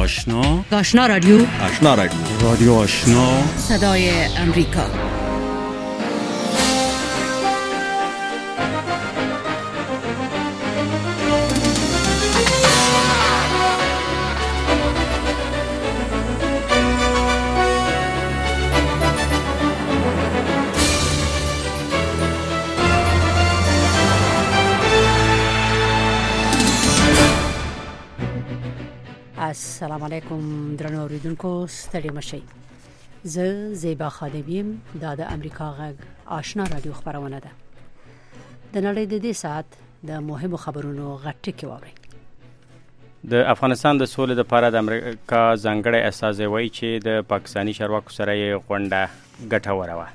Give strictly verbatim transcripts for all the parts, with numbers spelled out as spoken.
آشنا آشنا رادیو آشنا رادیو رادیو آشنا صدای امریکا. السلام علیکم درنو اوریدونکو، ستړي مشئ. زه زیبا خادمیم، دا د امریکا غږ آشنا رادیو خبرونه ده. د نړۍ د دې ساعت د مهمو خبرونو غټ کې ووري. د افغانستان د سولې لپاره د امریکا ځانګړی استازی وایي چې د پاکستاني چارواکو سره یې غونډه ګټوره وه.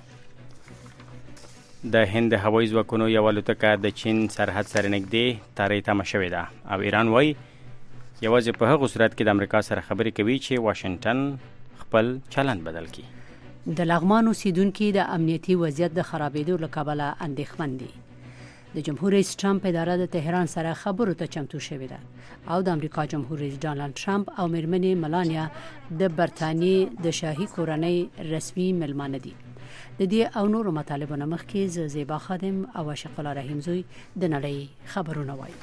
د هند هوایي ځواکونو یوه الوتکه د چین سرحد سره نږدې تارې تمه شوې ده او ایران وایي یوازې په هغه صورت کې د امریکا سره خبرې کوي چې واشنگټن خپل چلند بدل کړي. د لغمان اوسیدونکو د امنیتي وضعیت د خرابېدو له کبله اندېښمن دي. د جمهور رئیس ټرمپ اداره د تهران سره خبرو ته چمتو شوې ده او د امریکا جمهور رئیس ډانلډ ټرمپ او میرمنې ملانیا د برتانیې د شاهي کورنۍ رسمي ملمانه دي. د دې او نورو مطالبو نه مخکې زه زیبا خادم او عاشق الله رحیم زوی د نړۍ خبرونه وایم.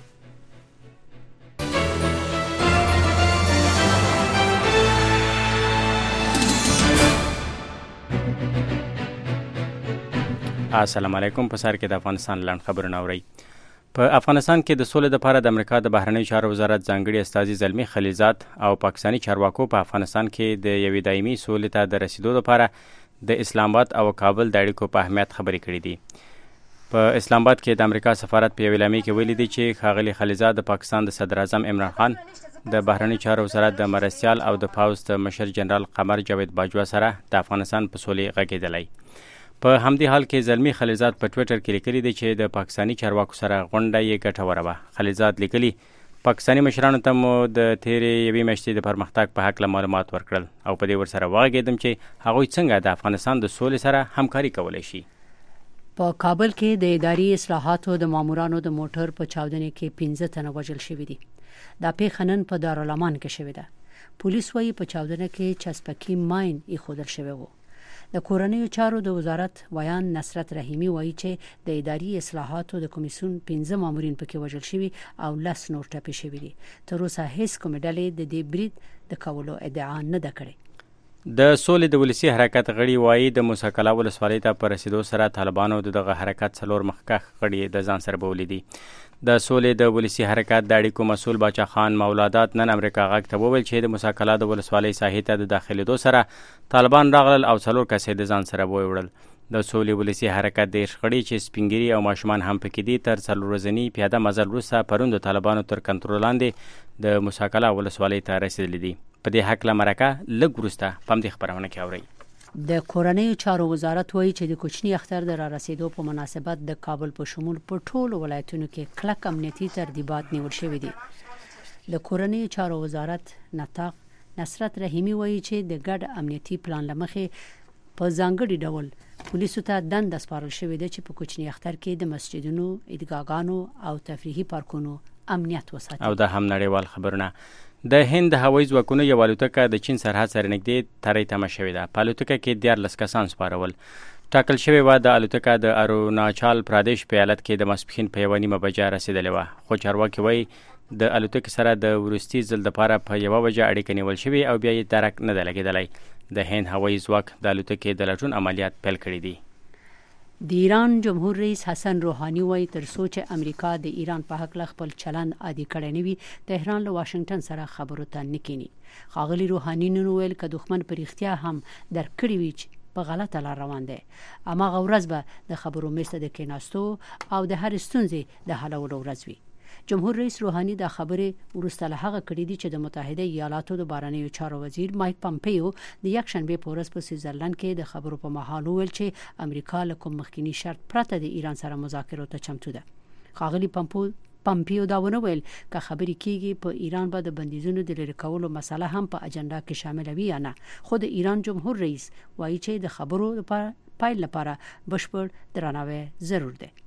السلام علیکم. په سر کې د افغانستان لاند خبرونه اورئ. په افغانستان کې د سولې لپاره د امریکا د بهرنیو چارو وزارت ځانګړي استازي زلمی خلیلزاد او پاکستاني چارواکو په افغانستان کې د یوې دایمي سولې ته د رسیدو لپاره د اسلام آباد او کابل د اړیکو په اهمیت خبرې کړې دي. په اسلام آباد کې د امریکا سفارت په یوې اعلامیه کې ویلي دي چې ښاغلي خلیلزاد د پاکستان د صدر اعظم عمران خان، د بهرنیو چارو وزارت د مرستیال او د پوځ د مشر جنرال قمر جاوید باجوا سره د افغانستان په سولې غږېدلی. په همدې حال کې زلمی خلیلزاد په ټویټر کې لیکلي دي چې د پاکستاني چارواکو سره غونډه یې ګټوره وه. خلیلزاد لیکلي پاکستاني مشرانو ته مو د تیرې یوې میاشتې د پرمختګ په هکله معلومات ورکړل او په دې ورسره وغږېدم چې هغوی څنګه د افغانستان د سولې سره همکاري کولی شي. په کابل کې د اداري اصلاحاتو د مامورانو د موټر په چاودنې کې پنځه تنه وژل شوي دي. دا پیښه نن په دارالامان کې شوې ده. پولیس وايي په چاودنه کې چسپکي ماین ایښودل شوی و. د کورنیو چارو د وزارت ویان نصرت رحیمی وایي چې د اداري اصلاحاتو د کمیسیون پنځه مامورین پکې وژل شوي او لس نور ټپي شوي دي. تر اوسه هیڅ کومه ډلې د دې برید د کولو ادعا نه ده کړې. د سولې د ولسي حرکت غړي وایي د موسی کلا ولسوالۍ ته په رسیدو سره طالبانو دغه حرکت څلور مخکښ غړي د ځان سره بولي دي. د سولې د ولسي حرکت د اړیکو مسؤل باچا خان مولادات نن امریکا غږ ته وویل چې د موسی کلا د ولسوالۍ ساحې ته د داخلېدو سره طالبان راغلل او څلور کسې د ځان سره ویوړل. د سولې ولسي حرکت دېرش غړي چې سپینګیري او ماشومان هم پکې دي تر څلور ورځني پیاده مزل وروسته پرون د طالبانو تر کنټرول لاندې د موسی کلا ولسوالۍ ته رسېدلي دي. په دې هکله مرکه لږ وروسته په همدې خپرونه کې اورئ. د کورنیو چارو وزارت وایي چې د کوچني اختر د را رسیدو په مناسبت د کابل په شمول په ټولو ولایتونو کې کلک امنیتي ترتیبات نیول شوي دي. د کورنیو چارو وزارت نطاق نصرت رحیمی وایي چې د ګډ امنیتي پلان لمخې په ځانګړي ډول پولیسو ته دنده سپارل شوې ده چې په کوچني اختر کې د مسجدونو، عیدګاهونو او تفریحي پارکونو امنیت وساتي. او د هم نړیوال خبرونه. د هند هوایي ځواکونو یوه الوتکه د چین سرحد سره نږدې ترې تمه شوې ده. په الوتکه کې دیارلس کسان سپارول. ټاکل شوې وه د الوتکه د اروناچال پردیش په ایالت کې د ماسپښین په یوه نیمه بجه رسېدلې وه، خو چارواکي وایي د الوتکې سره د وروستي ځل دپاره په یوه بجه اړیکه نیول شوې او بیا یې درک نه ده لګېدلی. د هند هوایي ځواک د الوتکې د لټون عملیات پیل کړي دي. د ایران جمهور رئیس حسن روحانی وایي تر څو چې امریکا د ایران په حق خپل چلند عادي کړی نه وي، تهران له واشنگټن سره خبرو ته نه کینی. ښاغلي روحانی نن وویل که دښمن په رښتیا هم درک کړی وي چې په غلطه لار روان دی، هماغه ورځ به د خبرو میز ته د کېناستو او د هرې ستونزې د حلولو ورځ وي. جمهور رئیس روحانی دا خبرې وروسته له هغه کړې دي چې د متحده ایالاتو د بهرنیو چارو وزیر مایک پامپیو د یکشنبې په ورځ په سویټزرلند کې د خبرو په مهال وویل چې امریکا له کوم مخکینی شرط پرته د ایران سره مذاکرو ته چمتو ده. ښاغلي پامپیو دا ونه ویل که خبرې کېږي په ایران به د بندیزونو د لرې کولو مسله هم په اجنډا کې شامل وي یا نه، خو د ایران جمهور رئیس وایي چې د خبرو لپاره پایل لپاره بشپړ درناوی ضرور دی.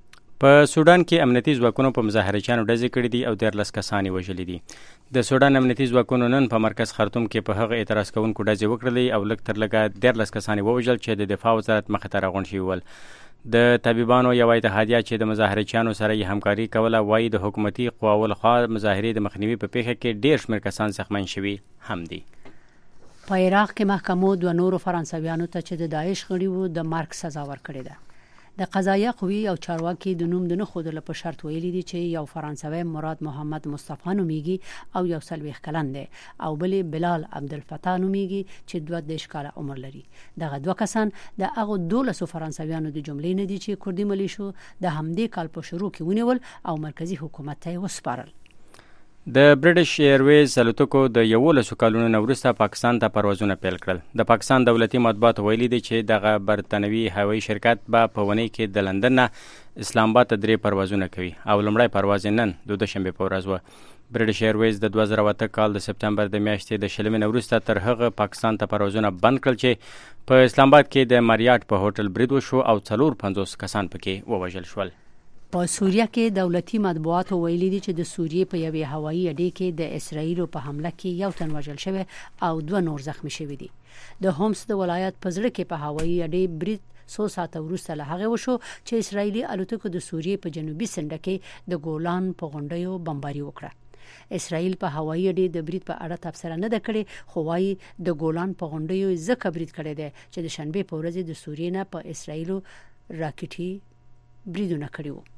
په سودان کې امنیتي ځواکونو په مظاهرچیانو ډزې کړې دي او دیارلس کسان یې وژلي دي. د سودان امنیتي ځواکونو نن په مرکز خرطوم کې په هغه اعتراض کوونکو ډزې وکړلې او لږ تر لږه دیارلس کسان یې ووژل چې د دفاع وزارت مخې ته راغونډ شوي ول. د طبيبانو یوه اتحادیه چې د مظاهرچیانو سره یې همکاري کوله وایي د حکومتي قواو لخوا مظاهرې د مخنیوي په پیښه کې ډېر شمېر کسان زخمین شوي هم دي. په عراق کې محکمو دوه نورو فرانسویانو ته چې د داعش غړي وو د مرګ سزا ورکړې ده. د قضایه قوې او چارواکي د نوم د نه ښودلو په شرط ویلي دي چې یو فرانسوی مراد محمد مصطفی نومیږي او یو څلوېښت کلن دی او بلې بلال عبدالفتاح نومیږي چې دوه دېرش کاله عمر لري. دغه دوه کسان د هغو دولسو فرانسویانو د جملې نه دي چې کردي ملیشو د همدې کال په شروع کې ونیول او مرکزي حکومت ته یې وسپارل. د برټش ایرویز الوتکو د یولسو کلونو نه وروسته پاکستان ته پروازونه پیل کړل. د پاکستان دولتي مطبوعات ویلي دي چې دغه برتنوي هوایي شرکت به په ونې کې د لندن نه اسلام آباد ته درې پروازونه کوي او لومړی پرواز نن د دوشنبې په ورځ و. برټش ایرویز د دوه زره اته کال د سپتمبر د میاشتې د شلمې نه وروسته تر هغه پاکستان ته پروازونه بند کړل چې په اسلام آباد کې د ماریاټ په هوټل برید وشو او څلور پنځوس کسان پکې ووژل شول. په سوریه کې دولتي مطبوعات ویلي دي چې د سوریې په یوې هوایي اډې کې د اسرایلو په حمله کې یو تن وژل شوی او دوه نور زخمی شوي دي. د هومس د ولایت په زړه کې په هوایي اډې برید څو ساعته وروسته له هغې وشو چې اسرایلي الوتکو د سوریې په جنوبي سنډه کې د ګولان په غونډیو بمباري وکړه. اسرائیل په هوایي اډې د برید په اړه تبصره نه ده کړې خو وايي د ګولان په غونډیو ځکه برید کړی دی چې د شنبې په ورځ د سوریې نه په اسرایلو راکټي بریدونه کړي وو.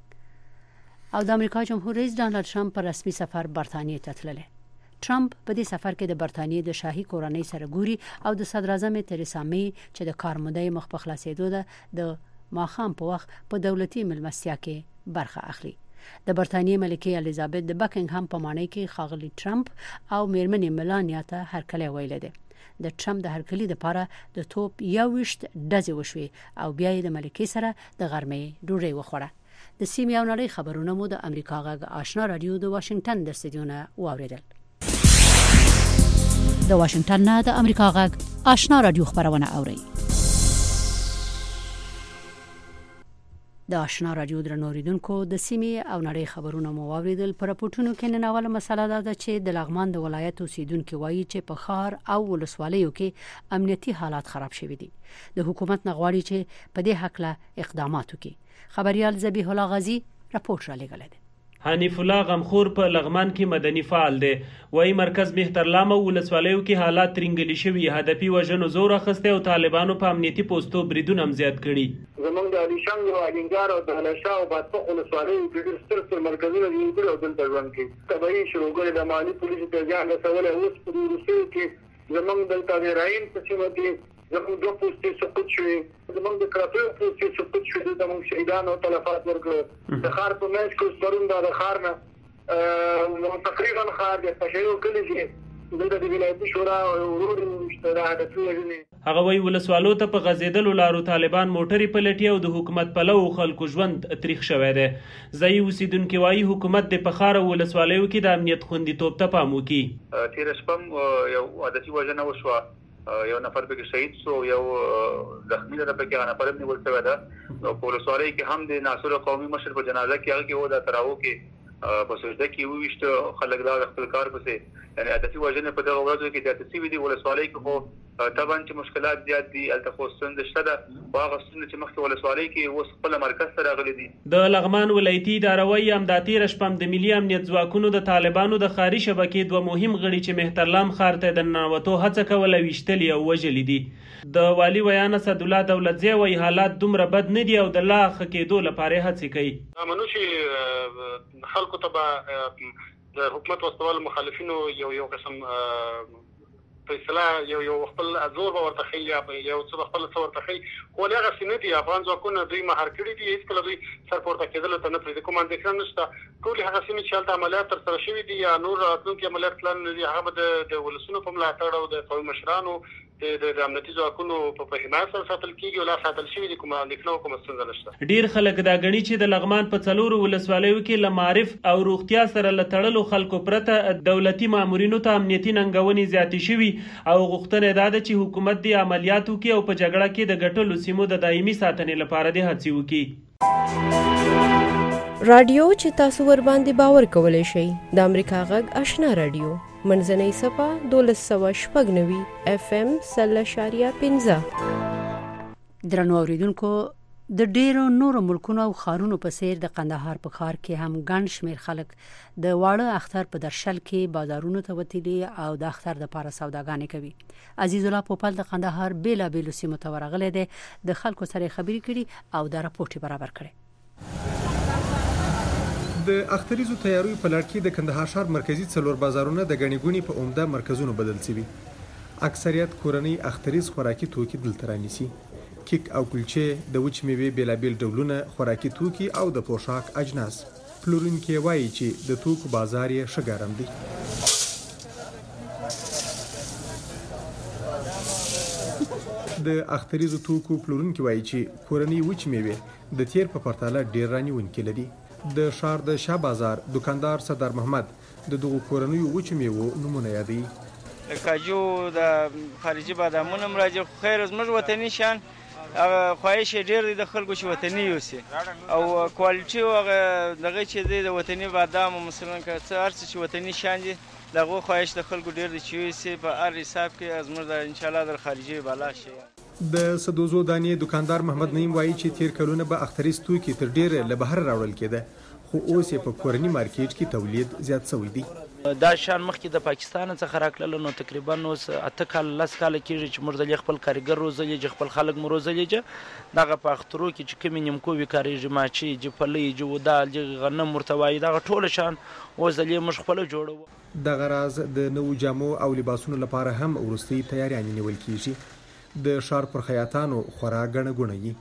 او د امریکا جمهور رئیس ډانلډ ټرمپ په رسمي سفر برتانیې ته تللی. ټرمپ په دې سفر کې د برتانیې د شاهي کورنۍ سره ګوري او د صدر اعظم تریسا مې چې د کار مودې مخ په خلاصېدو ده د ماښام په وخت په دولتي مېلمستیا کې برخه اخلي. د برتانیې ملکه الیزابت د بکینګهم په ماڼۍ کې ښاغلي ټرمپ او میرمنې ملانیا ته هرکلی ویلی دی. د ټرمپ د هرکلي لپاره د توپ یوویشت ډزې وشوې او بیا یې د ملکې سره د غرمې ډوډۍ وخوړه. د سیمې او نړۍ خبرونه مو د امریکا غږ آشنا رادیو د واشنگټن د استودیو نه واوریدل. د واشنگټن نه د امریکا غږ آشنا رادیو خبرونه اوري. د آشنا رادیو درنوریدونکو د سیمې او نړۍ خبرونه مو واوریدل. پر راپورټونو کې نن اوله مسله ده چې د لغمان د ولایت اوسیدونکو وایي چې په ښار او ولسوالیو کې امنیتي حالات خراب شوي دي. د حکومت نه غواړي چې په دې حق اقدامات وکړي. خبريال ذبیح الله غازی راپورټ را لګل دی. حنیف الله غمخور په لغمان کې مدني فعال دی. وایي مرکز مهترلام او ولسوالیو کې حالات ترنګلي شوي، هدفي وژنو زور اخیستی او طالبانو په امنیتي پوستو بریدونه هم زیات کړي. زمونږ د علیشنګ او الینګار او د هلاشا او بادپخ ولسوالیو کې ډېر ستر ستر مرکزونه دي او دلته ژوند کوي. طبیعي شروګرې د مالي پولیسو ته زیان رسولی. اوس په وروستیو کې زمونږ دلته د راین په سیمه کې زمونږ دوه پوستې سقوط شوې، زمونږ د کراپیو پوستې سقوط شوې، دلته موږ شهیدانو تلفات ورکړو. د ښار په منځ کې اوس پرون دا د ښار نه تقریبا ښار د پشیو کلي کې دلته د ولایتي شورا ورور د هدفي وژنې. هغه وایي ولسوالو ته په غځېدلو لارو طالبان موټرې پلټي او د حکومت پلو خلکو ژوند تریخ شوی دی. ځایي اوسیدونکي وایي حکومت د په ښار او ولسوالیو کې د امنیت خوندیتوب ته پام وکړي. تېره شپه هم یو عادتي وژنه وشوه، یو نفر پکې شهید شو، یو زخمی ده پکې هغه نفر هم نیول شوی ده. په ولسوالۍ کې هم د ناصر قومي مشر په جنازه کې هغه کې و د تراو کې په سجده کې وویشت خلک دا خپل کار پسې. یعنې عادتي وژنې په دغه ورځو کې زیاتې شوي دي. ولسوالۍ کې خو طبعا چې مشکلات زیات دي، هلته خو ستونزه شته ده. خو هغه ستونزې چې مخکې ولسوالۍ کې اوس خپله مرکز ته راغلي دي. د لغمان ولایتي اداره وایي همدا تېره شپه هم د ملي امنیت ځواکونو د طالبانو د ښاري شبکې دوه مهم غړي چې مهترلام ښار ته د ننوتو هڅه کوله ویشتلي او وژلي دي. د والي ویان اسدالله دولتزی وایي حالات دومره بد نه دي او د لا ښه کېدو لپاره یې هڅې کوي. منو چې خلکو ته به د حکومت واستول مخالفینو یو یو قسم فیصله یو یو خپل زور به ورته ښیي، یو څه به خپل څه ورته ښیي، خو هغسې نه دي. افغان ځواکونه دوی مهار کړي دي، هېڅکله دوی سر پورته کېدلو ته نه پرېږدي. کوم اندېښنه نشته. ټولې هغه سیمې چې هلته عملیات ترسره شوي دي یا نور راتلونکي عملیات پلان نه دي، هغه به د ولسونو په ملاتړ او د قومي مشرانو د امنیتي ځواکونو په حمایت سره ساتل کېږي او لا ساتل شوي دي. کومه اندېښنه او کومه ستونزه نشته. ډېر خلک دا ګڼي چې د لغمان په څلورو ولسوالیو کې له معارف او روغتیا سره له تړلو خلکو پرته دولتي مامورینو ته امنیتي ننګونې زیاتې شوي او غوښتنه دا ده چې حکومت دې عملیات وکړي او په جګړه کې د ګټلو سیمو د دایمي ساتنې لپاره دې هڅې وکړي. رادیو چې تاسو ور باندې باور کولای شئ د امریکا غږ آشنا رادیو منځنۍ صفه دولس سوه شپږ نوي اف ام سل اشاریه پنځه. درنو اوریدونکو د ډیرو نورو ملکونو او خارونو په څیر د قندهار په ښار کې هم ګڼ شمېر خلک د واړه اختر په درشل کې بازارونو ته وتلي او د اختر دپاره سوداګانې کوي. عزیز الله پوپل د قندهار بیلابیلو سیمو ته ورغلی دی، د خلکو سره خبرې کړي او دا راپورټ برابر کړی. د اختریزو تیاریو په لړ کې د کندهار ښار مرکزی څلور بازارونه د ګڼې ګوڼې په عمده مرکزونو بدل شوي. اکثریت کورنۍ اختریز خوراکي توکي دلته رانیسي. کیک او کلچې، د وچ میوې بیلابیل ډولونه، خوراکي توکي او د پوشاک اجناس. پلورونکي وایي چې د توکو بازار یې ښه ګرم دی. د اختریزو توکو پلورونکي وایي چې کورنۍ وچ میوې د تیر په پرتله ډیر رانیونکي لري. د ښار د شاه بازار دکاندار صدر محمد د دغو کورنیو وچو میوو نمونه یادوي. کاجو د خارجي بادامونه مراجع خیر زموږ وطني شان خواهش ډیر دی د خلکو چې وطني یوسي او کوالټي او دغه چې دی د وطني بادام مثلا که څه هر څه چې وطني شان دي دغه خواهش د خلکو ډیر دی چې یوسي په هر حساب کې زموږ د ان شاء الله د خارجي بالا شي. د سدوزو دانې دکاندار محمد نعیم وایي چې تیر کلونه به اختریز توکي تر ډیره له بهر راوړل کېده، خو اوس یې په کورني مارکیټ کې تولید زیات شوی دی. دا شان مخکې د پاکستان څخه راکړل نو تقریبا اوس اته کال لس کال کېږي چې موږ د خپل کاریګر روزلې چې خپل خلک مو روزلې دغه په اخترو کې چې کوم نیمکو وی کاریږي ماچی جپلې جو دال غنم مرتوای دغه ټول شان اوس دلې موږ خپل جوړو. د غراز د نو جامو او لباسونو لپاره هم ورستي تیاریان نیول کیږي. د ښار پر خیاطانو خورا ګڼه ګوڼه وي.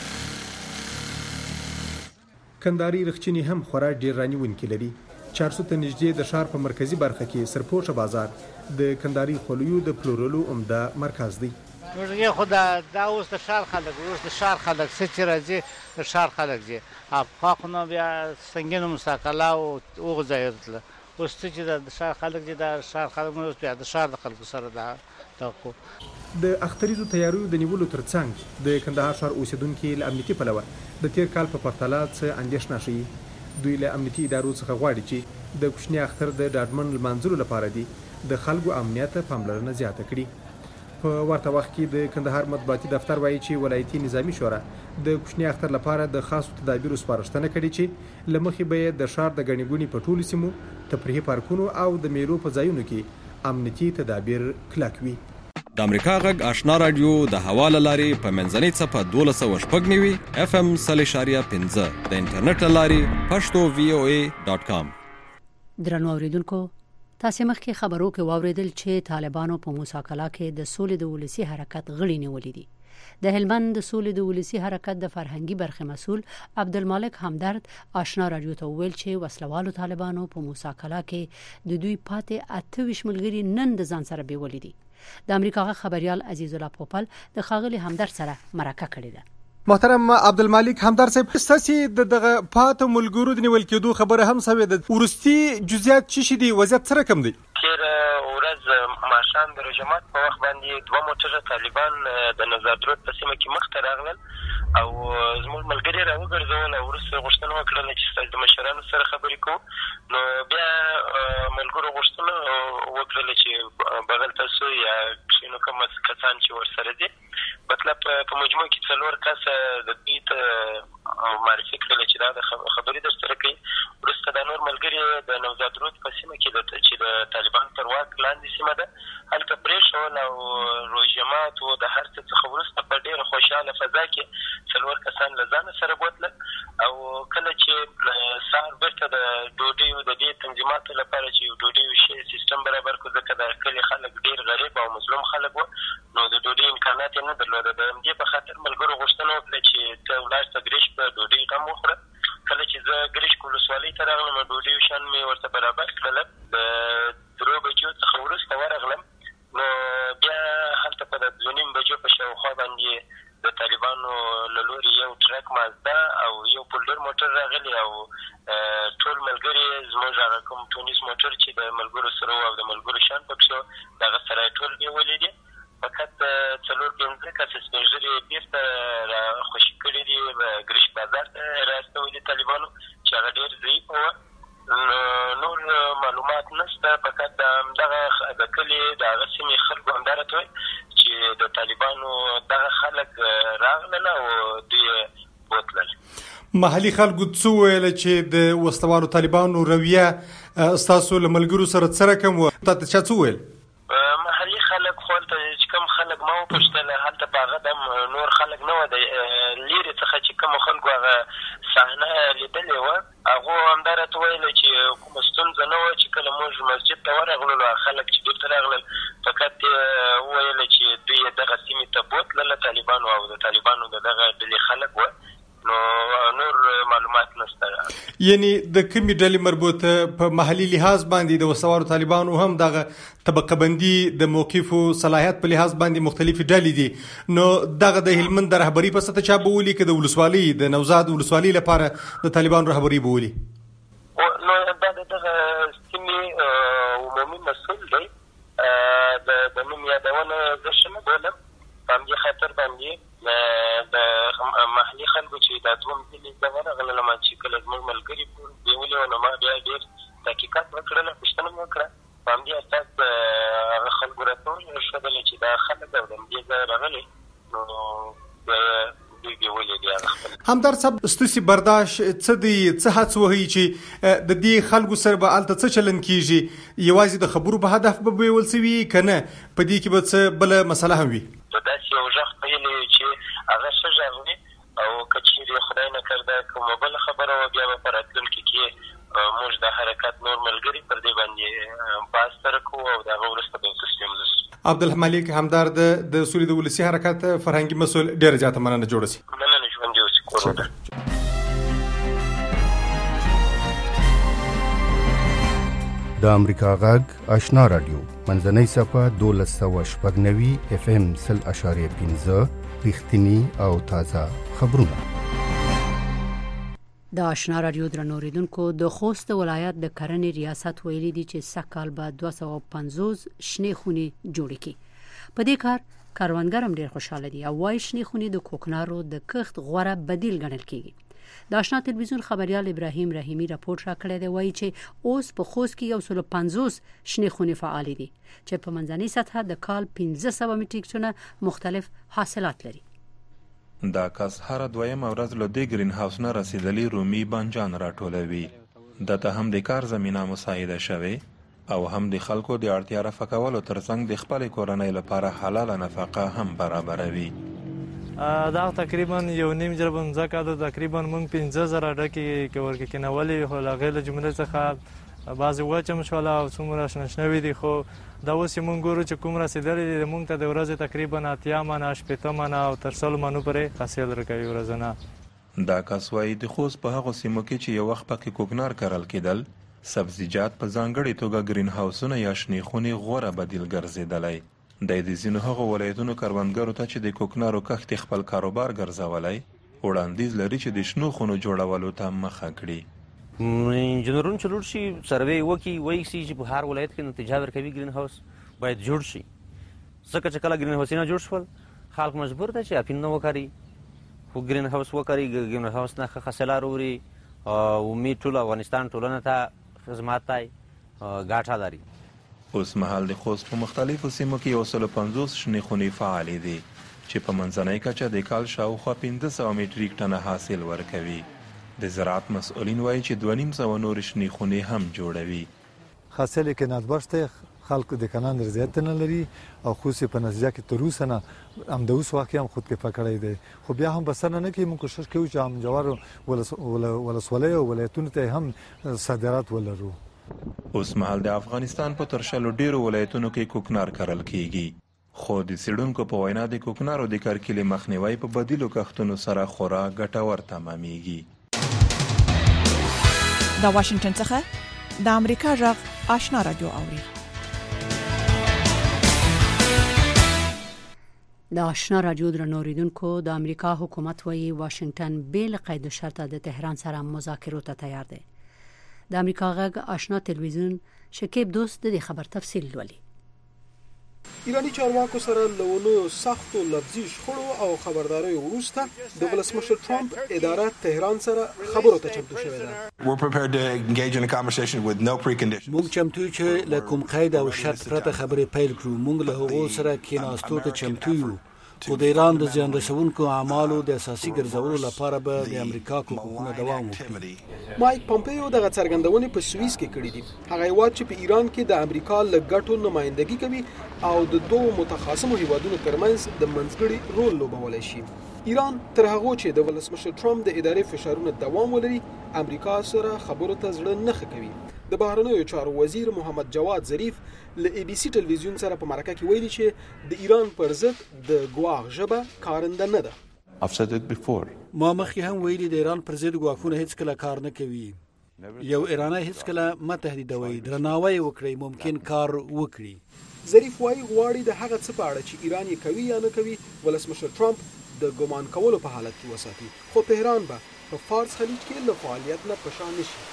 کندهاري رخچینې هم خورا ډیر رانیونکي لري. چارسو ته نږدې د ښار په مرکزي برخه کې سرپوشه بازار د کندهاري خولیو د پلورلو عمده مرکز دی. موږ خو دا اوس د ښار خلک اوس د ښار خلک څه چې راځي د ښار خلک ځي افقاق نو بیا سنګینو مساکله او هغه ځای ورتله اوس چې د ښار خلک دي د ښار خلک نو بیا د ښار د خلکو سره دا توقع. د اختریزو تیاریو د نیولو ترڅنګ د کندهار ښار اوسیدونکي له امنیتي پلوه د تیر کال په پرتله څه اندېښنه ښیي. دوی له امنیتي ادارو څخه غواړي چې د کوچني اختر د ډاډمن لمانځلو لپاره دي د خلکو امنیت ته پاملرنه زیاته کړي. په ورته وخت کې د کندهار مطبوعاتي دفتر وایي چې ولایتي نظامي شورا د کوچني اختر لپاره د خاصو تدابیرو سپارښتنه کړې چې له مخې به یې د ښار د ګڼې ګوڼې په ټولو سیمو، تفریحي پارکونو او د میلو په ځایونو کې امنیتي تدابیر کلک وي. د امریکا غږ آشنا رادیو د حواله لارې په منځنۍ صفه دولس سوه شپږ نوي اف ام سل اشاریه پنځه د انټرنیټ لارې پښتو وی او ای ډاټ کام. درنو اوریدونکو تاسو مخکې خبرو کې واوریدل چې طالبانو په موساکلا کې د سولې د ولسی حرکت غړي نیولې دي. د هلمند د سولې د ولسی حرکت د فرهنګي برخې مسول عبدالمالک همدرد آشنا رادیو ته ویل چې وسلوالو طالبانو په موساکلا کې د دوی پاتې اته ویشت ملګري نن د ځان سره بیولې دي. د امریکا خبريال عزیز الله پوپل د خاغلی همدرد سره مرکه کړې ده. محترم عبدالمالک همدرد صاحب، ستاسو د دغه پاتو ملګرو د نیول کېدو خبره هم سوې ده، ورستي جزئیات څه شي دي، وضعیت سره کم دی؟ تیر ورځ ماښام د رجمات په وخت باندې دوه موټره طالبان د نظر درود په سیمه کې مخته راغلل او زموږ ملګري راوګرځول او وروسته غوښتنه وکړله چې ستاسو د مشرانو سره خبرې کوو. نو بیا ملګرو غوښتنه وکړله چې بغل تاسو یا کښینو کوم کسان چې ورسره دي مطلب په مجموع کې څلور کسه د دوی ته معرفي کړله چې دا د خبرې در سره کوي. وروسته دا نور ملګري د نوزاد رود په سیمه کې چې د طالبان تر واک لاندې سیمه ده هلته پرېښول او روژمات و د هر څه څخه وروسته په ډېره خوشحاله فضا کې څلور کسان له ځانه سره بوتلل او کله چې سهار بېرته د ډوډۍ د دې تنظیماتو لپاره چې ډوډۍ وشي سیستم برابر کړو ځکه د کلي خلک ډېر غریب او مظلوم خلک وو نو د ډوډۍ امکانات یې نه درلوده. د همدې په خاطر ملګرو غوښتنه وکړه چې ته ولاړ شه ګرشک په ډوډۍ غم وخوره. کله چې زه ګرشک ولسوالۍ ته راغلم نو ډوډۍ شان مې ورته برابر کړله. د درو بجو څخه وروسته ورغلم نو بیا هلته په د دوه نیم بجو په شاوخوا باندې د طالبانو له لوري یو ټرک مازدا او یو پولډر موټر راغلی او ټول ملګري زموږ هغه کوم ټونیز موټر چې د ملګرو سره او د ملګرو شان پکښې دغه سره ټول بیولې دي. فقط څلور پنځه کسه سپین ږیري بېرته را خوشي کړي دي ګرشک نظر ته راستولي طالبانو چې هغه ډېر ضعیف و. نور معلومات نشته، فقط دغه د کلي د هغه سیمې خلکو همداره ته وایي چې د طالبانو دغه خلک راغلل او دوی بوتلل. محلي خلکو څه ویل چې د وسلوالو طالبانو رویه ستاسو له ملګرو سره څه رقم و؟ تاسو چا څه ویل؟ محلي خلک خو هلته چې کوم خلک ما وپوښتل هلته په هغه دم نور خلک نه وو، د لرې څخه چې کومو خلکو هغه صحنه لیدلې وه هغو همدا راته ویل چې کومه ستونزه نه وه چې کله موږ مسجد ته ورغللو خلک چې بیرته راغلل فقط وویل چې دوی دغه سیمې ته بوتلله طالبانو او د طالبانو د دغه ډلې خلک وه، نو نور معلومات نشته. یعنی د کومې ډلې مربوطه په محلي لحاظ باندې د وسوارو طالبانو هم دغه طبقه بندي د موقف او صلاحیت په لحاظ باندې مختلفې ډلې دي، نو دغه د هلمند د رهبري په سطح چا بولي که د ولسوالۍ د نوزاد ولسوالۍ لپاره د طالبانو رهبري بولي؟ نو دا دغه سیمې عمومي مسؤل دی، د نوم یادونه زه ښه نه بولم، په همدې خاطر باندې د محلي خلکو چې دا دوه ځلې زه ورغلم چې کله زموږ ملګري بیولي وو نو ما بیا ډېر تحقیقات وکړل، پوښتنه مې وکړه، په همدې اساس هغه خلکو راته وښودله چې دا خلک او د همدې ځایه راغلي نو دوی بیولي دي هغه خپل. همدار صاحب ستاسې برداشت څه دی، څه هڅه وهي چې د دې خلکو سره به هلته څه چلند کېږي؟ یوازې د خبرو په هدف به بیول شوي که نه په دې کې به څه بله مسله هم وي؟ داسې یو غږ ویلی چې هغه ښه غږ وي او که چیرې خدای نه کرده کومه بله خبره وه بیا به په راتلونکي کې موږ د حرکت نور ملګري پر دې باندې بحث سره کوو او د هغه وروسته به یو تصمیم نیسو. عبدالملک همدار د د سولې د ولسي حرکت فرهنګي مسؤل، ډېره زیاته مننه. جوړه سي. مننه، ژوندي اوسئ. کور ودان. د امریکا غږ آشنا رادیو منځنۍ صفحه دولس سوه شپږ نوي اف ام سل اشاریه پنځه رښتینی او تازه خبرونه. د آشنا رادیو درنو اوریدونکو، د خوست ولایت د کرنې ریاست ویلي دي چې سږ کال به دوه سوه پنځوس شنې خونې جوړې کړي. په دې کار کروندګر هم ډېر خوشحاله دي او وايي شنې خونې د کوکنارو د کښت غوره بدیل ګڼل کېږي. د آشنا تلویزیون خبریال ابراهیم رحیمی راپورټ راکړی دی، وایي چې اوس په خوست کې یو سل پنځوس شنې خونې فعالې دي چې په منځنۍ سطحه د کال پنځه سوه میټریک ټنه مختلف حاصلات لري. دا کس هر دویم ورځ له دې گرین هاوس نه رسیدلی رومي بانجان راټولوي. دته هم د کار زمينه مساعده شوي او هم د خلکو د اړتیا رفع کولو ترڅنګ د خپل کورنۍ لپاره حلاله نفقه هم برابروي. دا تقریبا یو نیم جربن ځکه د تقریبا مونږ پنځه زره ډکې کور کې کېنولې، خو له غیر جملې څخه بعضې وچم شول او څومره شنه شنوي دي، خو دا اوس یې مونږ ګورو چې کوم رسېدلي دي مونږ ته د ورځې تقریبا اتیا منه شپېته منه او تر سلو منو پورې حاصل راکوي ورځنه. دا کس وایي د خوست په هغو سیمو کې چې یو وخت پکې کوکنار کرل کېدل، سبزیجات په ځانګړې توګه ګرین هاوسونه یا شنې خونې غوره بدیل ګرځېدلی. د دې ځینو هغو ولایتونو کروندګرو ته چې د کوکنارو کښت خپل کاروبار ګرځولی وړاندیز لري چې د شنو خونو جوړولو ته مخه کړي. انجنیرون چې لوړ شي سروې وکړي وایي شي چې په هر ولایت کې نتیجه ورکوي گرین هاوس باید جوړ شي، ځکه چې کله گرین هاوسونه جوړ شول خلک مجبور ده چې اپین نه وکړي، خو گرین هاوس وکړي گرین هاوس نه ښه حاصله راوړي او امید ټول افغانستان ټولنه ته خدمات ته ګټه لري. اوس مهال د خوست په مختلفو سیمو کې یو سل پنځوس شنې خونې فعالې دي چې په منځنۍ کچه د کال شاوخوا پنځه سوه میټریک ټنه حاصل ورکوي. د زراعت مسؤلین وایي چې دوه نیم سوه نورې شنې خونې هم جوړوي. حاصل کې نادبخش دی، خلکو د کنان رضایت نه لري او خصوصي په نتیجه کې تر اوسه نه هم د اوس واقع هم خودکفا کړی دی، خو بیا هم بسنه نه کوي. موږ کوشش کوو چې هم جوار ولسوالۍ او ولایتونو ته هم صادرات ولرو. اوس مهال د افغانستان په تر شلو ډیرو ولایتونو کې کوکنار کرل کیږي، خو د څېړونکو په وینا د کوکنارو د کرکیلې مخنیوی په بدیلو کښتونو سره خورا ګټور تمامیږي. د واشنگټن څخه د امریکا غږ آشنا رادیو اوري. د آشنا رادیو درنو اوریدونکو، د امریکا حکومت وایي واشنگټن بل قید شرط د تهران سره مذاکرو ته تیار دی. د امریکا غږ آشنا تلویزیون شکیب دوست د خبر تفصیل لولي. ایرانی چارواکو سره له سختو لفظي شخړو او خبرداري وروسته د ولسمشر ټرمپ اداره تهران سره خبرو ته چمتو شوې ده. We're prepared to engage in a conversation with no preconditions. موږ چمتو چې له کوم قید او شرط پرته خبرې پیل کړو. موږ له هغو سره کېناستو ته چمتو یو. خو د ایران د زیان رسونکو اعمالو د اساسي ګرځولو لپاره به د امریکا حقوقونه دوام وکړي. مایک پامپیو دغه څرګندونې په سویس کې کړې دي. هغه هیواد چې په ایران کې د امریکا له ګټو نمائندګي کوي او د دوه متخاصمو هیوادونو ترمنځ د منځګړي رول لوبولی شي. ایران تر هغه چې د ولسمشر ټرمپ د ادارې فشارونه دوام ولري، امریکا سره خبرو ته زړه نه ښه کوي. د بهرنیو چارو وزیر محمد جواد ظریف له ای بي سي ټلویزیون سره په مرکه کې ویلي چې د ایران پر ضد د ګواښ ژبه کارنده نه ده. ما مخکې هم ویلي د ایران پر ضد ګواښونه هیڅ کله کار نه کوي. یو ایرانی هیڅ کله مه تهدیدوي، درناوی وکړئ، ممکن کار وکړي. ظریف وایي غواړي د هغه څه په اړه چې ایران یې کوي یا نه کوي ولسمشر ټرمپ د ګمان کولو په حالت کې وساتي، خو تهران به په فارس خلیج کې له فعالیت نه په شا نشي.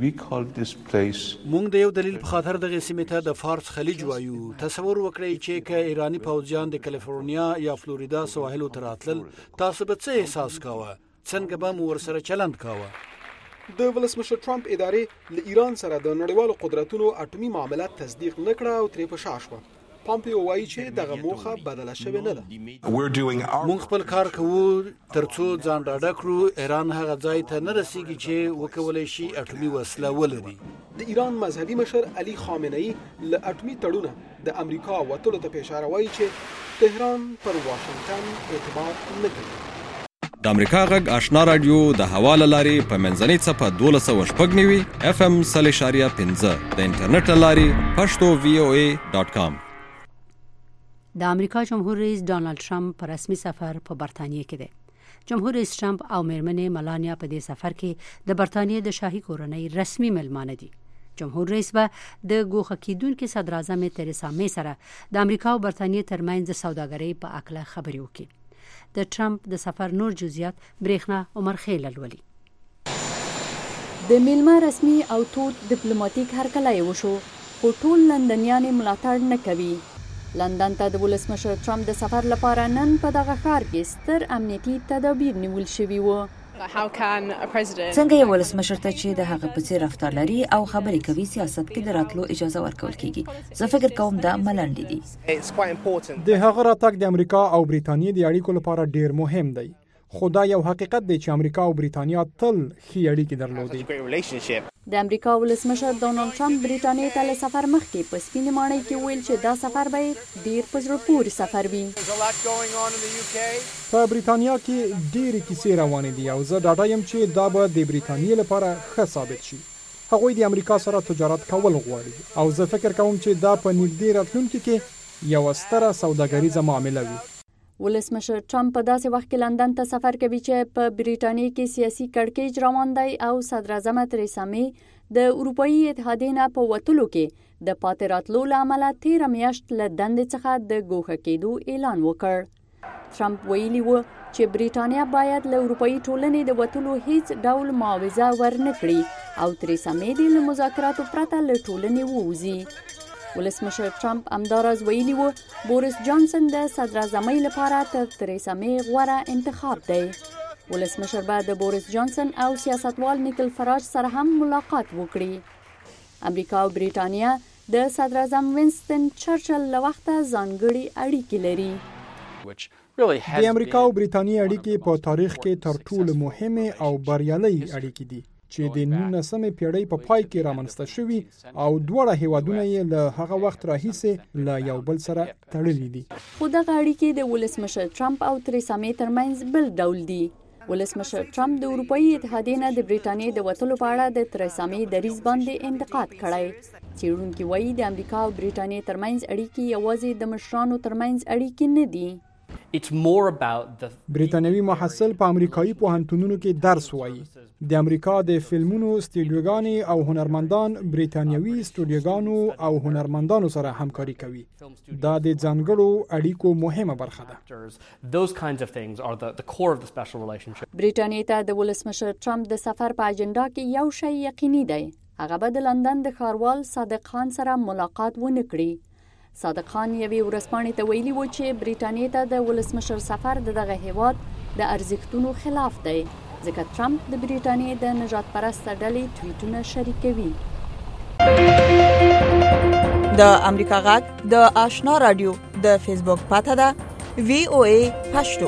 مونږ د یو دلیل په خاطر دغه سیمې ته د فارس خلیج وایو. تصور وکړئ چې که ایرانی پوځیان د کالیفورنیا یا فلوریدا سواحلو ته راتلل، تاسو به څه احساس کاوه؟ څنګه به مو ورسره چلند کاوه؟ د ولسمشر ټرمپ ادارې له ایران سره د نړیوالو قدرتونو اټومي معاملات تصدیق نکړه او ترې په شا شوه. پامپیو وایي چې دغه موخه بدله شوې نه ده. مونږ خپل کار کوو ترڅو ځان ډاډه کړو ایران هغه ځای ته نه رسیږي چې وکولای شي اټومي وسله ولري. د ایران مذهبي مشر علي خامنه‌ای له اټومي تړونه د امریکا وټولو ته اشاره وایي چې تهران پر واشنگټن اعتماد نه کوي. د امریکا غږ آشنا رادیو د حواله لاري په منځنۍ صفه دولس سوه شپږ نوي اف ام صلی شاریه پنځه د انټرنیټ لاري پښتو وی او ای ډاٹ کام. د امریکا جمهور رئیس ډانلډ ټرمپ په رسمي سفر په برتانیې کې دی. جمهور رئیس ټرمپ او میرمنې ملانیا په دې سفر کې د برتانیې د شاهي کورنۍ رسمي ملمانه دي. جمهور رئیس به د ګوښه کیدونکو صدر اعظم تریسا می سره د امریکا او برتانیې ترمنځ د سوداګرۍ په اړه خبرې وکړي. د ټرمپ د سفر نور جزئیات برېښنا عمر خیل لولي. د میلمه رسمي او تود ډیپلوماټیک هرکلی وشو، خو ټول لندنیان ملاتړ نه کوي. لندن ته د ولسمشر ټرمپ د سفر لپاره نن په دغه ښار کې ستر امنیتي تدابیر نیول شوي وو. څنګه یو ولسمشر ته چې د هغه په څیر رفتار لري او خبرې کوي سیاست کې د راتلو اجازه ورکول کیږي؟ زه فکر کوم دا ملنډې دي. د هغه راتګ د امریکا او بریتانیې د اړیکو لپاره ډیر مهم دی. خو دا یو حقیقت دی چې امریکا او بریتانیا تل ښې اړیکې درلودې. د امریکا ولسمشر ډونالډ ټرمپ بریټانیې ته له سفر مخکې په سپینې ماڼۍ کې ویل چې دا سفر به ډیر په زړه پورې سفر وي. په بریتانیا کې ډېرې کیسې روانې دي او زه ډاډه یم چې دا به د بریتانیې لپاره ښه ثابت شي. هغوی د امریکا سره تجارت کول غواړي او زه فکر کوم چې دا په نږدې راتلونکي کې یوه ستره سوداګریزه معامله وي. ولسمشر ټرمپ په داسې وخت کې لندن ته سفر کوي چې په بریټانیې کې سیاسي کړکېچ روان دی او صدر اعظم تریسا می د اروپایي اتحادیې نه په وتلو کې د پاتې راتلو له امله تیره میاشت له دندې څخه د ګوښه کېدو اعلان وکړ. ټرمپ ویلي و چې بریټانیا باید له اروپایي ټولنې د وتلو هیڅ ډول معاوضه ورنه کړي او تریسا می د له مذاکراتو پرته له ټولنې ووځي. ولسمشر ټرمپ همداراز ویلي و بوریس جانسن د صدر اعظمۍ لپاره تر تریسا می غوره انتخاب دی. ولسمشر به د بوریس جانسن او سیاستوال نیکل فراج سره هم ملاقات وکړي. امریکا او بریټانیا د صدر اعظم وینسټن چرچل له وخته ځانګړي اړیکې لري. د امریکا او بریټانیا اړیکې په تاریخ کې تر ټولو مهمه او بریالۍ اړیکې دي چې د نولسمې پیړۍ په پای کې رامنځته شوي او دواړه هیوادونه یې له هغه وخت راهیسې له یو بل سره تړلي دي. خو دغه اړیکې د ولسمشر ټرمپ او تریسا می ترمنځ بل ډول دي. ولسمشر ټرمپ د اروپایي اتحادیې نه د بریټانیې د وتلو په اړه د تریسا می دریځ باندې انتقاد کړی. څېړونکي وایي د امریکا او بریټانیې ترمنځ اړیکې یوازې د مشرانو ترمنځ اړیکې نه دي. بریتانوي محصل په امریکایي پوهنتونونو کې درس وایي. د امریکا د فلمونو استودیوګانې او هنرمندان بریتانیوي استودیوګانو او هنرمندانو سره همکاري کوي. دا د ځانګړو اړیکو مهمه برخه ده. بریټانیې ته د ولسمشر ټرمپ د سفر په اجنډا کې یو شی یقیني دی. هغه به د لندن د ښاروال صادق خان سره ملاقات ونه کړي. صادق خان یوې ورځپاڼې ته ویلي و چې بریټانیې ته د ولسمشر سفر د دغه هیواد د ارزښتونو خلاف دی ځکه ټرمپ د بریټانیې د نجات پرسته ډلې ټویټونه شریکوي. د امریکا غږ د آشنا رادیو د فیسبوک پاته ده وی او ای پښتو.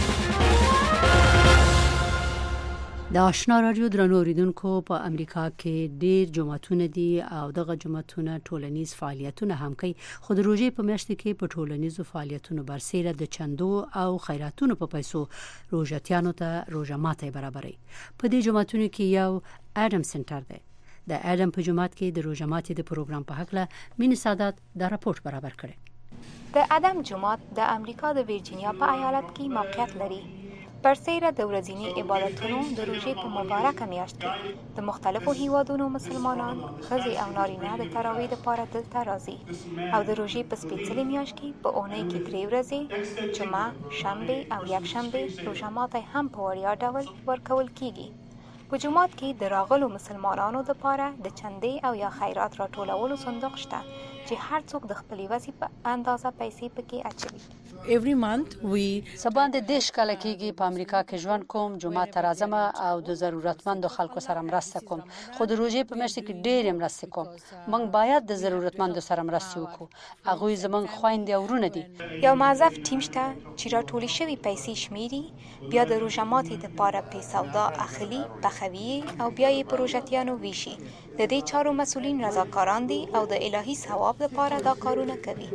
د آشنا رادیو درنو اوریدونکو په امریکا کې ډیر جماعتونه دي او دغه جماعتونه ټولنیز فعالیتونه هم کوي خو د روژې په میاشت کې په ټولنیزو فعالیتونو برسیره د چندو او خیراتونو په پیسو روژتیانو ته روژه ماته برابري. په دې جماعتونو کې یو اډم سنټر دی. د اډم په جماعت کې د روژه ماتې د پروګرام په حق له مين سادات دا راپورټ برابر کړي. د اډم جماعت د امریکا د ویرجینیا په ایالت کې موقعیت لري. پرسیره د ورځني عبادتونو د روژې په مبارکه میاشت کې د مختلفو هیوادونو مسلمانان ښځې او نارینه د تراویح لپاره دلته راځي او د روژې په سپېڅلې میاشت کې په اونۍ کې درې ورځې جمعه، شنبه او یکشنبه روژه ماتی هم په وړیا ډول ورکول کیږي. په جماعت کې د راغلو مسلمانانو لپاره د چندې او یا خیرات راټولولو صندوق شته چې هر څوک د خپلې وسې په اندازه پیسې پکې اچوي. every month we سبا د دیش کال کېږي په امریکا کې ژوند کوم جمعه ته راځم او د ضرورتمندو خلکو سره مرسته کوم خو د روژې په میاشت کې ډېر مرسته کوم. موږ باید د ضرورتمندو سره مرسته وکړو. هغوی زموږ خویندې او ورونه دي. یو معزف ټیم شته چې راټولې شوي پیسې شمیري بیا د روژه ماتې لپاره پې سودا اخلي پخوي او بیا یې په روژتیانو ویشي. د دې چارو مسؤلین رضاکاران دي او د الهي ثواب لپاره دا کارونه کوي.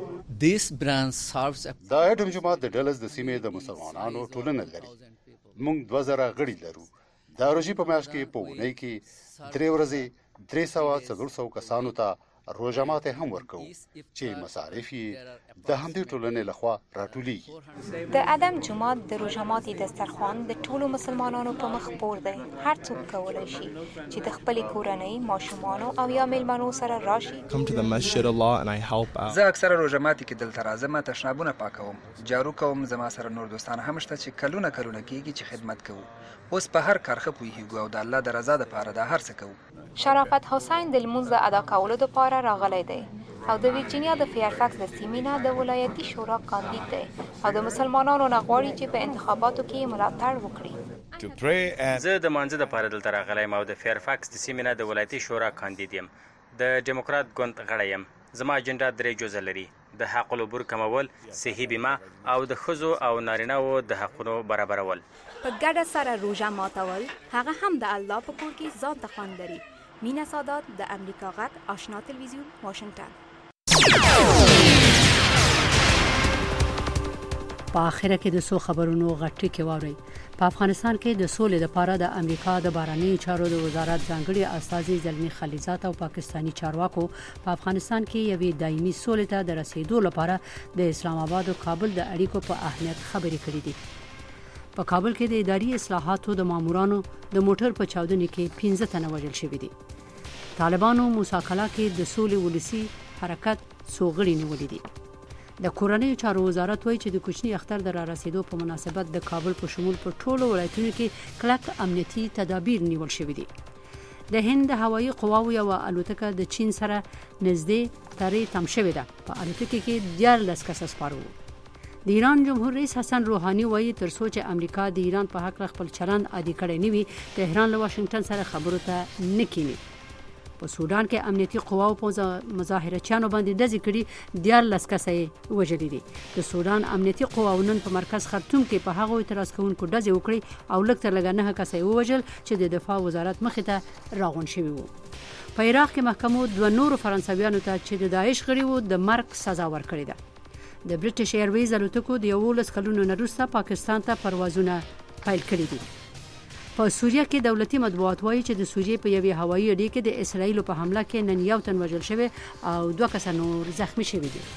دا اډم جماعت د ډلز د سیمې د مسلمانانو ټولنه لري. موږ دوه زره غړي لرو. د روژې په میاشت کې په اونۍ کې درې ورځې درې سوه څلور سوه کسانو ته روژه ماتی هم ورکوو چې مصارف یې د همدې ټولنې لخوا راټولیږي. د اډم جماعت د روژه ماتي دسترخوان د ټولو مسلمانانو په مخ پور دی. هر څوک کولی شي چې د خپلې کورنۍ ماشومانو او یا میلمنو سره راشي. زه اکثره روژه ماتي کې دلته راځم، تشنابونه پاکوم، جارو کوم. زما سره نور دوستان هم شته چې کلونه کلونه کېږي چې خدمت کوو. اوس په هر کار ښه پوهېږو او د الله د رضا دپاره دا هر څه کوو. شرافت حسین د لمونځ د ادا کولو دپاره راغلی دی او د ویرجینیا د فیرفکس د سیمې نه د ولایتي شورا کاندید دی او د مسلمانانو نه غواړي چې په انتخاباتو کې ملاتړ وکړي. زه د مانځه دپاره دلته راغلی یم او د فیرفکس د سیمې نه د ولایتي شورا کاندید یم. د ډیموکرات ګوند غړی یم. زما اجنډا درې جزه لري: د حق العبور کمول، صحي بیمه او د ښځو او نارینه‌وو د حقونو برابرول. په ګډه سره روژه ماتول هغه هم د الله په کور کې ځان ته خوند لري. مینا سادات، د امریکا غږ، آشنا تلویزیون، واشنگټن. په اخره کې د سو خبرونو غټي کې واوري. په افغانستان کې د سولې لپاره د امریکا د بهرنیو چارو د وزارت ځانګړي استازي زلمی خلیزات او پاکستانی چارواکو په افغانستان کې یوې دایمي سولې ته د رسیدو لپاره د اسلام آباد او کابل د اړیکو په اهمیت خبرې کړې دي. په کابل کې د اداري اصلاحاتو د مامورانو د موټر په چاودنې کې پنځه تنه وژل شوي دي. طالبانو موسی کلا کې د سولې ولسی حرکت سوغړی نیولې دي. د کورنیو چارو وزارت وایي چې د کوچني اختر د را رسیدو په مناسبت د کابل په شمول په ټولو ولایتونو کې کلک امنیتي تدابیر نیول شوي دي. د هند هوایي قواو یو الوتکه د چین سره نږدې ترې تم شوې ده. په الوتکه کې دیارلس کسان سپاره وو. د ایران جمهور رئیس حسن روحاني وایي تر څو چې امریکا د ایران په حق خپل چلند عادي کړی نه وي تهران له واشنگټن سره خبرو ته نه کینی. په سودان کې امنیتي قواو په مظاهرچیانو باندې ډزې کړي، دیارلس کسه یې وژلي دي. د سودان امنیتي قواو نن په مرکز خرطوم کې په هغو اعتراض کوونکو ډزې وکړي او لږ تر لږه نهه کسه یې ووژل چې د دفاع وزارت مخې ته راغونډ شوي وو. په عراق کې محکمو دوه نورو فرانسویانو ته چې د داعش غړي وو د مرګ سزا ورکړې ده. د برټش ایرویز الوتکو د یولس کلونو نه وروسته پاکستان ته پروازونه پیل کړي دي. په سوریه کې دولتي مطبوعات وایي چې د سوریې په یوې هوایي اډې کې د اسرایلو په حمله کې نن یو تن وژل شوی او دوه کسان نور زخمی شوي دي.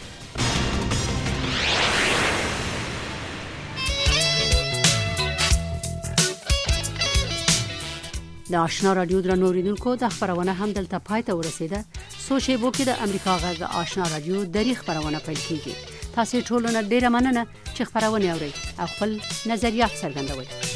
د آشنا رادیو درنو اوریدونکو د خبرونه هم دلته پای ته ورسیده. څو شیبو کې د امریکا غږ آشنا رادیو د خبرونه پیل کیږي. تاسو ټول نه ډیره مننه چې خبرونه اورئ او خپل نظریات څرګندوئ.